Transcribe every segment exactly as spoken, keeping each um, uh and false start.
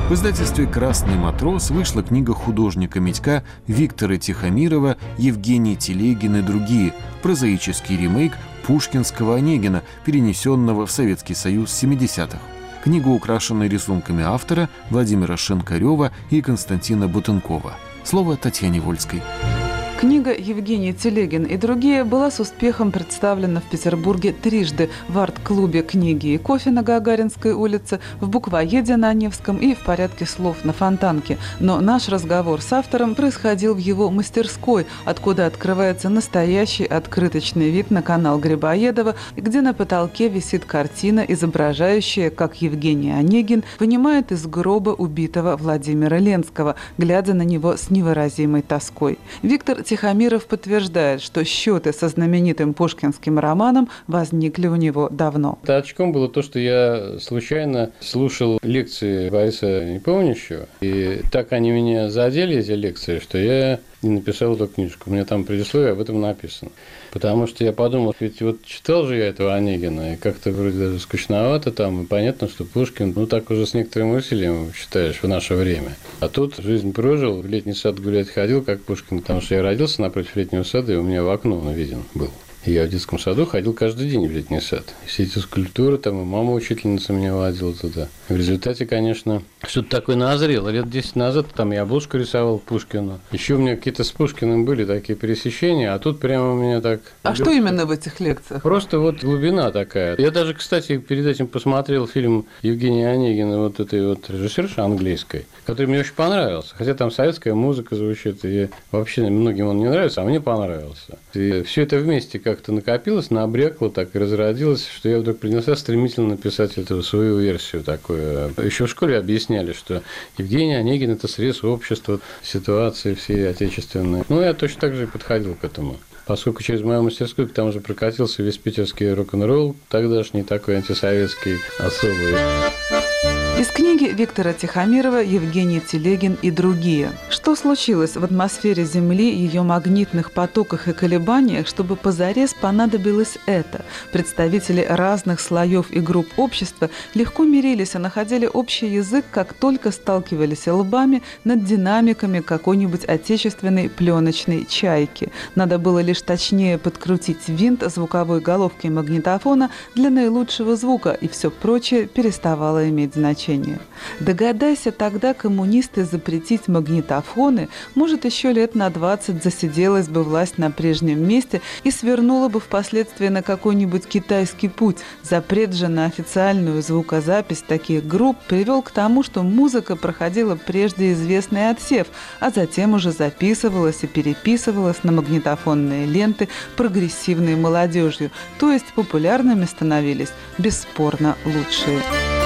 В издательстве «Красный матрос» вышла книга художника Митька Виктора Тихомирова «Евгений Телегин и другие», прозаический ремейк пушкинского Онегина, перенесенного в Советский Союз семидесятых. Книга украшена рисунками автора Владимира Шинкарева и Константина Бутенкова. Слово Татьяне Вольской. Книга «Евгений Телегин и другие» была с успехом представлена в Петербурге трижды в арт-клубе «Книги и кофе» на Гагаринской улице, в буквоеде на Невском и в порядке слов на Фонтанке. Но наш разговор с автором происходил в его мастерской, откуда открывается настоящий открыточный вид на канал Грибоедова, где на потолке висит картина, изображающая, как Евгений Онегин вынимает из гроба убитого Владимира Ленского, глядя на него с невыразимой тоской. Виктор Тихомиров подтверждает, что счеты со знаменитым пушкинским романом возникли у него давно. Очком было то, что я случайно слушал лекции Бориса Непомнящего, и так они меня задели, эти лекции, что я и написал эту книжку. У меня там предисловие об этом написано. Потому что я подумал, ведь вот читал же я этого Онегина, и как-то вроде даже скучновато там, и понятно, что Пушкин, ну так уже с некоторым усилием считаешь в наше время. А тут жизнь прожил, в летний сад гулять ходил, как Пушкин, потому что я родился напротив летнего сада, и у меня в окно он виден был. Я в детском саду ходил каждый день в летний сад. Все эти скульптуры, там и мама учительница меня водила туда. В результате, конечно, что-то такое назрело. Лет десять назад там я обложку рисовал Пушкину. Еще у меня какие-то с Пушкиным были такие пересечения, а тут прямо у меня так... А что именно в этих лекциях? Просто вот глубина такая. Я даже, кстати, перед этим посмотрел фильм Евгения Онегина, вот этой вот режиссерши английской, который мне очень понравился. Хотя там советская музыка звучит, и вообще многим он не нравится, а мне понравился. И все это вместе как-то накопилось, набрякло, так и разродилось, что я вдруг принялся стремительно написать эту свою версию такую. Еще в школе объясняли, что Евгений Онегин – это срез общества, ситуации всей отечественной. Ну, я точно так же и подходил к этому. Поскольку через мою мастерскую там уже прокатился весь питерский рок-н-ролл, тогдашний такой антисоветский особый. Из книги Виктора Тихомирова «Евгений Телегин и другие». Что случилось в атмосфере Земли, ее магнитных потоках и колебаниях, чтобы позарез понадобилось это? Представители разных слоев и групп общества легко мирились и находили общий язык, как только сталкивались лбами над динамиками какой-нибудь отечественной пленочной чайки. Надо было лишь точнее подкрутить винт звуковой головки магнитофона для наилучшего звука, и все прочее переставало иметь значение. Догадайся тогда коммунисты запретить магнитофоны, может, еще лет на двадцать засиделась бы власть на прежнем месте и свернула бы впоследствии на какой-нибудь китайский путь. Запрет же на официальную звукозапись таких групп привел к тому, что музыка проходила прежде известный отсев, а затем уже записывалась и переписывалась на магнитофонные ленты прогрессивной молодежью, то есть популярными становились бесспорно лучшие.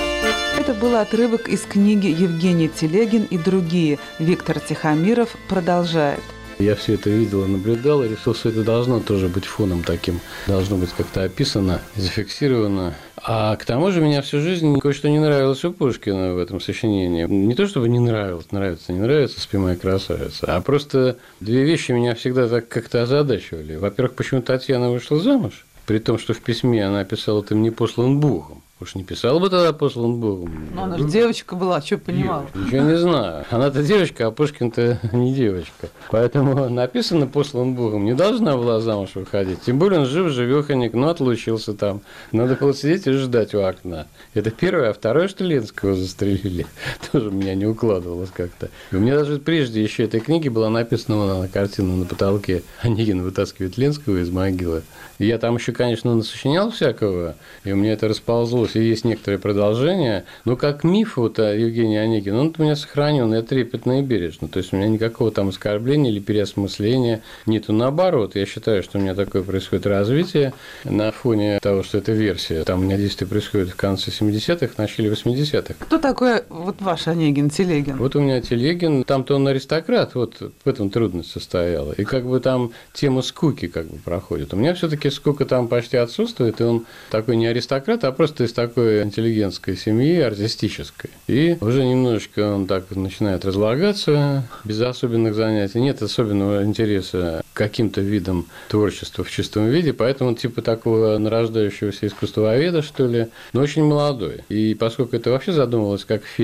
Это был отрывок из книги «Евгений Телегин и другие». Виктор Тихомиров продолжает. Я все это видел и наблюдал, и решил, что это должно тоже быть фоном таким, должно быть как-то описано, зафиксировано. А к тому же меня всю жизнь кое-что не нравилось у Пушкина в этом сочинении. Не то, чтобы не нравилось, нравится, не нравится «Спи, моя красавица», а просто две вещи меня всегда так как-то озадачивали. Во-первых, почему Татьяна вышла замуж, при том, что в письме она писала «ты мне послан Богом». Уж не писала бы тогда послан Богом. Но она же девочка была, что понимала. Ничего не знаю. Она-то девочка, а Пушкин-то не девочка. Поэтому написано послан Богом, не должна была замуж выходить. Тем более он жив-живеханик, но отлучился там. Надо было сидеть и ждать у окна. Это первое. А второе, что Ленского застрелили. Тоже меня не укладывалось как-то. И у меня даже прежде еще этой книги была написана на картину на потолке. Онегин вытаскивает Ленского из могилы. И я там еще, конечно, насочинял всякого, и у меня это расползлось. И есть некоторые продолжения, но как миф вот о Евгении Онегине, он у меня сохранен, я трепетно и бережно. То есть у меня никакого там оскорбления или переосмысления нету. Наоборот, я считаю, что у меня такое происходит развитие на фоне того, что это версия. Там у меня действие происходит в конце семидесятых, в начале восьмидесятых. Кто такой вот ваш Онегин, Телегин? Вот у меня Телегин, там-то он аристократ, вот в этом трудность состояла. И как бы там тема скуки как бы проходит. У меня все-таки скука там почти отсутствует, и он такой не аристократ, а просто из такой интеллигентской семьи, артистической. И уже немножечко он так начинает разлагаться без особенных занятий. Нет особенного интереса к каким-то видам творчества в чистом виде, поэтому он типа такого нарождающегося искусствоведа, что ли, но очень молодой. И поскольку это вообще задумывалось как фильм,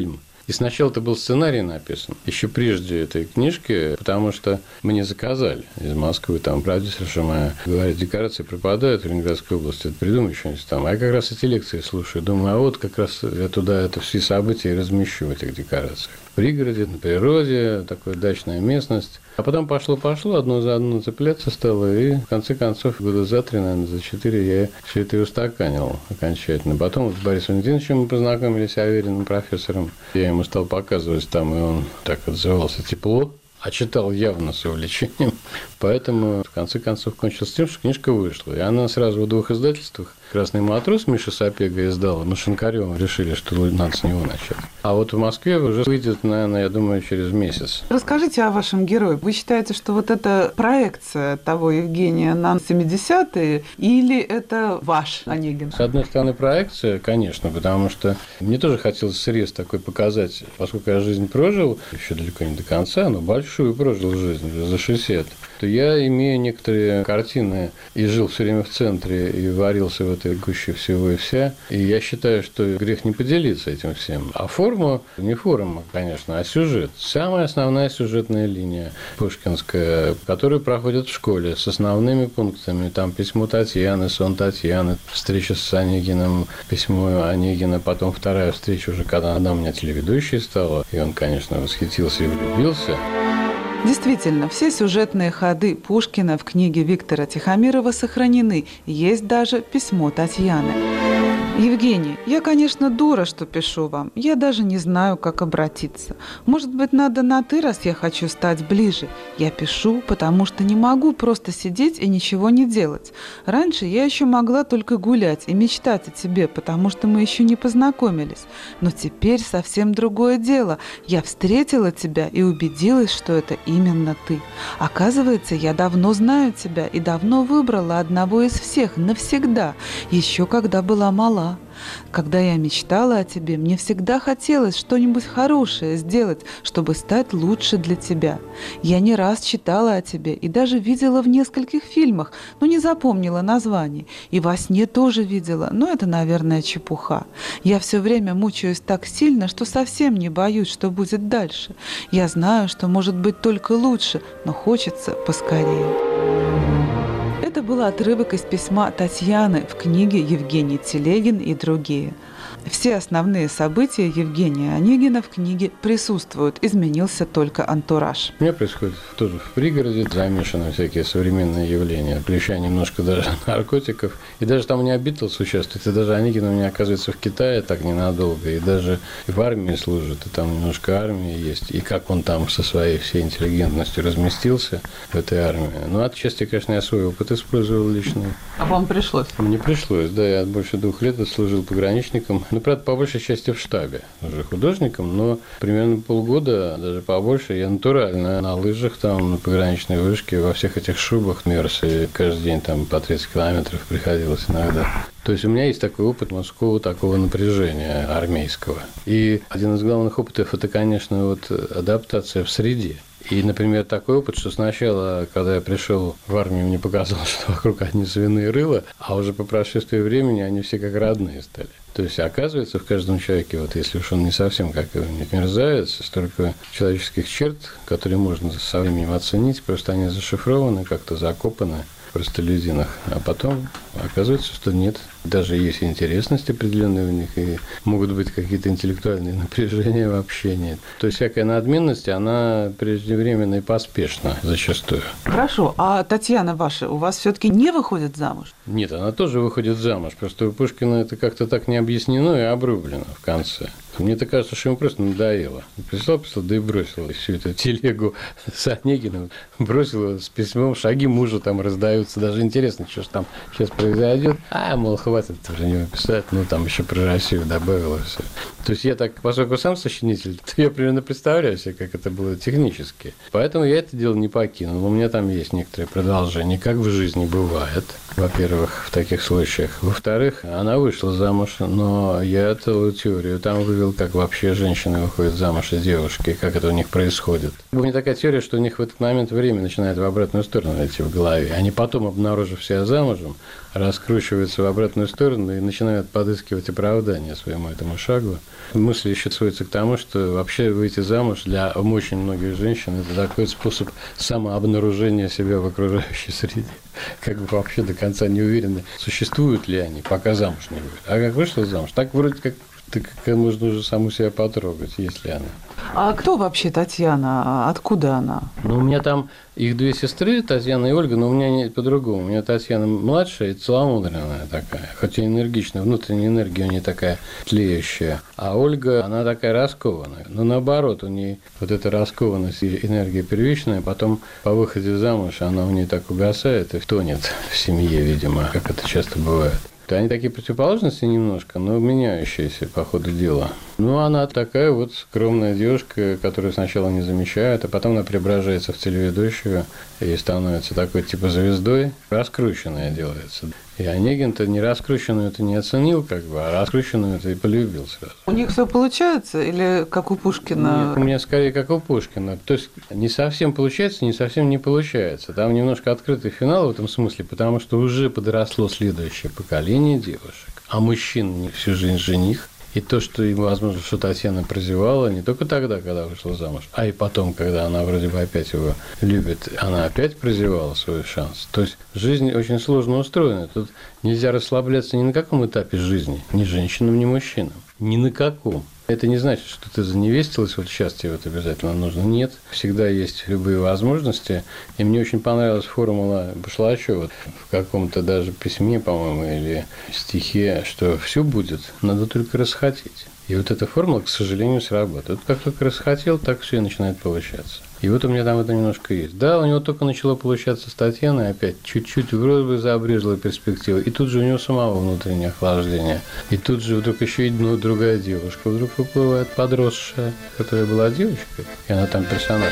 И сначала это был сценарий написан, еще прежде этой книжки, потому что мне заказали из Москвы, там продюсерша моя говорит, декорации пропадают в Ленинградской области, придумай что-нибудь там. А я как раз эти лекции слушаю, думаю, а вот как раз я туда это все события и размещу в этих декорациях. В пригороде, на природе, такая дачная местность. А потом пошло-пошло, одно за одно цепляться стало, и в конце концов, года за три, наверное, за четыре я все это и устаканил окончательно. Потом вот с Борисом Валентиновичем мы познакомились, Авериным профессором. Я ему стал показывать там, и он так отзывался тепло, а читал явно с увлечением. Поэтому, в конце концов, кончилось тем, что книжка вышла. И она сразу в двух издательствах. «Красный матрос» Миша Сапега издала. Мы с Шинкаревым решили, что надо с него начать. А вот в Москве уже выйдет, наверное, я думаю, через месяц. Расскажите о вашем герое. Вы считаете, что вот это проекция того Евгения на семидесятые или это ваш Онегин? С одной стороны, проекция, конечно, потому что мне тоже хотелось срез такой показать, поскольку я жизнь прожил, еще далеко не до конца, но большую прожил жизнь, уже за шестьдесят, то я имею некоторые картины и жил все время в центре, и варился в этой гуще всего и вся. И я считаю, что грех не поделиться этим всем. А форма, не форма, конечно, а сюжет. Самая основная сюжетная линия пушкинская, которая проходит в школе с основными пунктами. Там письмо Татьяны, сон Татьяны, встреча с Онегиным, письмо Онегина, потом вторая встреча уже, когда она у меня телеведущей стала. И он, конечно, восхитился и влюбился. Действительно, все сюжетные ходы Пушкина в книге Виктора Тихомирова сохранены. Есть даже письмо Татьяны. Евгений, я, конечно, дура, что пишу вам. Я даже не знаю, как обратиться. Может быть, надо на «ты», раз я хочу стать ближе. Я пишу, потому что не могу просто сидеть и ничего не делать. Раньше я еще могла только гулять и мечтать о тебе, потому что мы еще не познакомились. Но теперь совсем другое дело. Я встретила тебя и убедилась, что это именно ты. Оказывается, я давно знаю тебя и давно выбрала одного из всех навсегда, еще когда была мала. Когда я мечтала о тебе, мне всегда хотелось что-нибудь хорошее сделать, чтобы стать лучше для тебя. Я не раз читала о тебе и даже видела в нескольких фильмах, но не запомнила названий. И во сне тоже видела, но это, наверное, чепуха. Я все время мучаюсь так сильно, что совсем не боюсь, что будет дальше. Я знаю, что может быть только лучше, но хочется поскорее. Это был отрывок из письма Татьяны в книге «Евгений Телегин и другие». Все основные события Евгения Онегина в книге присутствуют, изменился только антураж. У меня происходит тоже в пригороде, замешаны всякие современные явления, включая немножко даже наркотиков. И даже там у меня Битлз участвует, и даже Онегин у меня оказывается в Китае так ненадолго, и даже в армии служит, и там немножко армии есть, и как он там со своей всей интеллигентностью разместился в этой армии. Ну, отчасти, конечно, я свой опыт использовал личный. А вам пришлось? Мне пришлось, да, я больше двух лет служил пограничником. Ну, правда, по большей части в штабе, уже художником, но примерно полгода, даже побольше, я натурально на лыжах, там, на пограничной вышке, во всех этих шубах мерз, и каждый день там по тридцать километров приходилось иногда. То есть у меня есть такой опыт морского такого напряжения армейского. И один из главных опытов – это, конечно, вот адаптация в среде. И, например, такой опыт, что сначала, когда я пришел в армию, мне показалось, что вокруг одни свиные рыла, а уже по прошествии времени они все как родные стали. То есть, оказывается, в каждом человеке, вот если уж он не совсем как мерзавец, столько человеческих черт, которые можно со временем оценить, просто они зашифрованы, как-то закопаны в простолюдинах. А потом оказывается, что нет. Даже есть интересность определенная у них, и могут быть какие-то интеллектуальные напряжения в общении. То есть всякая надменность, она преждевременно и поспешна зачастую. Хорошо. А Татьяна ваша у вас все-таки не выходит замуж? Нет, она тоже выходит замуж. Просто у Пушкина это как-то так не объяснено и обрублено в конце. Мне так кажется, что ему просто надоело. Прислал, прислал, да и бросил всю эту телегу с Онегиным. Бросил с письмом, шаги мужа там раздаются. Даже интересно, что же там сейчас произойдет. А, мол, хватит про него писать. Ну, там еще про Россию добавила все. То есть я так, поскольку сам сочинитель, то я примерно представляю себе, как это было технически. Поэтому я это дело не покинул. У меня там есть некоторые продолжения, как в жизни бывает. Во-первых, в таких случаях. Во-вторых, она вышла замуж, но я эту теорию там вывел, как вообще женщины выходят замуж и девушки, как это у них происходит. У меня такая теория, что у них в этот момент время начинает в обратную сторону идти в голове. Они потом, обнаружив себя замужем, раскручиваются в обратную сторону и начинают подыскивать оправдание своему этому шагу. Мысль еще сводится к тому, что вообще выйти замуж для очень многих женщин – это такой способ самообнаружения себя в окружающей среде. Как бы вообще до конца не уверены, существуют ли они, пока замуж не выйдут. А как вышла замуж, так вроде как так можно уже саму себя потрогать, если она. А кто вообще Татьяна? Откуда она? Ну, у меня там их две сестры, Татьяна и Ольга, но у меня не по-другому. У меня Татьяна младшая и целомудренная такая, хоть и энергичная, внутренняя энергия у нее такая тлеющая. А Ольга, она такая раскованная. Но наоборот, у нее вот эта раскованность и энергия первичная, потом по выходе замуж она у нее так угасает и тонет в семье, видимо, как это часто бывает. Они такие противоположности немножко, но меняющиеся по ходу дела. Ну, она такая вот скромная девушка, которую сначала не замечают, а потом она преображается в телеведущую и становится такой типа звездой. Раскрученная делается. И Онегин-то не раскрученную-то не оценил, как бы, а раскрученную-то и полюбил сразу. У них все получается или как у Пушкина? Нет, у меня скорее как у Пушкина. То есть не совсем получается, не совсем не получается. Там немножко открытый финал в этом смысле, потому что уже подросло следующее поколение девушек, а мужчин не всю жизнь жених. И то, что, возможно, что Татьяна прозевала не только тогда, когда вышла замуж, а и потом, когда она вроде бы опять его любит, она опять прозевала свой шанс. То есть жизнь очень сложно устроена. Тут нельзя расслабляться ни на каком этапе жизни, ни женщинам, ни мужчинам. Ни на каком. Это не значит, что ты заневестилась, вот сейчас тебе вот обязательно нужно. Нет, всегда есть любые возможности. И мне очень понравилась формула Башлачева в каком-то даже письме, по-моему, или стихе, что все будет, надо только расхотеть. И вот эта формула, к сожалению, сработает. Как только расхотел, так все и начинает получаться. И вот у меня там это немножко есть. Да, у него только начало получаться с Татьяной, опять чуть-чуть вроде бы заобрезала перспектива. И тут же у него самого внутреннее охлаждение. И тут же вдруг еще и ну, другая девушка вдруг выплывает, подросшая, которая была девочкой, и она там персонаж.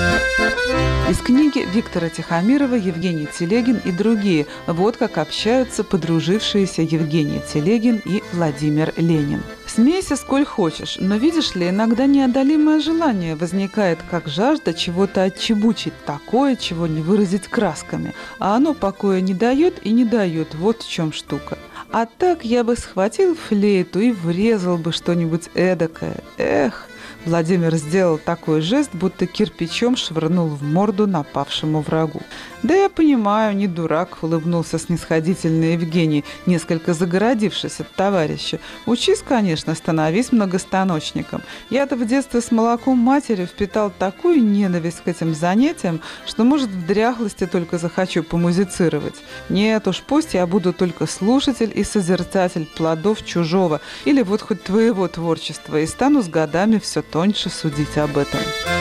Из книги Виктора Тихомирова «Евгений Телегин и другие». Вот как общаются подружившиеся Евгений Телегин и Владимир Ленин. Смейся сколь хочешь, но видишь ли, иногда неодолимое желание возникает, как жажда чего-то отчебучить такое, чего не выразить красками. А оно покоя не дает и не дает, вот в чем штука. А так я бы схватил флейту и врезал бы что-нибудь эдакое. Эх! Владимир сделал такой жест, будто кирпичом швырнул в морду напавшему врагу. «Да я понимаю, не дурак», — улыбнулся снисходительно Евгений, несколько загородившись от товарища. «Учись, конечно, становись многостаночником. Я-то в детстве с молоком матери впитал такую ненависть к этим занятиям, что, может, в дряхлости только захочу помузицировать. Нет уж, пусть я буду только слушатель и созерцатель плодов чужого или вот хоть твоего творчества и стану с годами все тоньше судить об этом».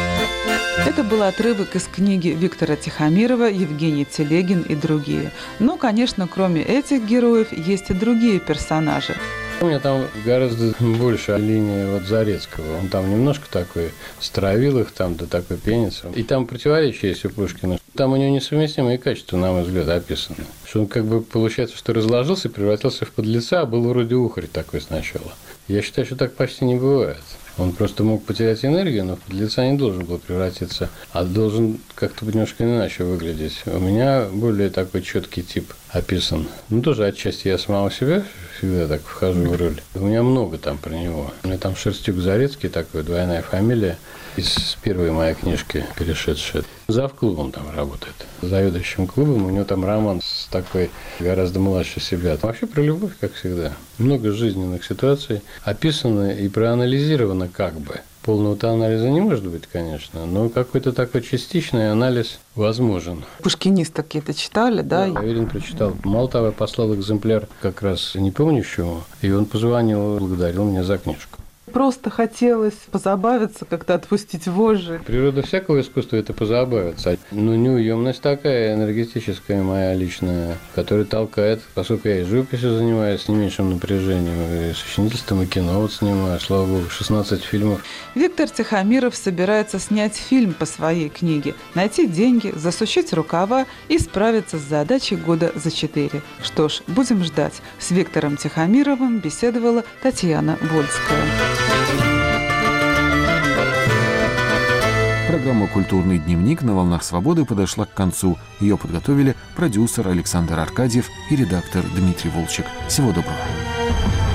Это был отрывок из книги Виктора Тихомирова «Евгений Телегин и другие». Но, конечно, кроме этих героев, есть и другие персонажи. У меня там гораздо больше линия вот Зарецкого. Он там немножко такой стравил их, там до такой пенится. И там противоречие есть у Пушкина. Там у него несовместимые качества, на мой взгляд, описаны. Что он как бы получается, что разложился, превратился в подлеца, а был вроде ухарь такой сначала. Я считаю, что так почти не бывает. Он просто мог потерять энергию, но в подлеца не должен был превратиться, а должен как-то немножко иначе выглядеть. У меня более такой четкий тип описан. Ну, тоже отчасти я самого себя всегда так вхожу в роль. У меня много там про него. У меня там Шерстюк-Зарецкий, такой двойная фамилия, из первой моей книжки перешедшая. Завклубом там работает. Заведующим клубом. У него там роман с такой гораздо младше себя. Вообще про любовь, как всегда. Много жизненных ситуаций описано и проанализировано как бы. Полного-то анализа не может быть, конечно, но какой-то такой частичный анализ возможен. Пушкинисток какие-то читали, да? Да, Аверин прочитал. Мало того, я послал экземпляр как раз не помнящему, и он позвонил, благодарил меня за книжку. Просто хотелось позабавиться, как-то отпустить вожжи. Природа всякого искусства – это позабавиться. Но неуемность такая энергетическая моя личная, которая толкает, поскольку я и живописью занимаюсь с не меньшим напряжением, и сочинительством, и кино вот снимаю, слава богу, шестнадцать фильмов. Виктор Тихомиров собирается снять фильм по своей книге, найти деньги, засучить рукава и справиться с задачей года за четыре. Что ж, будем ждать. С Виктором Тихомировым беседовала Татьяна Вольская. Программа «Культурный дневник» на «Волнах Свободы» подошла к концу. Ее подготовили продюсер Александр Аркадьев и редактор Дмитрий Волчек. Всего доброго.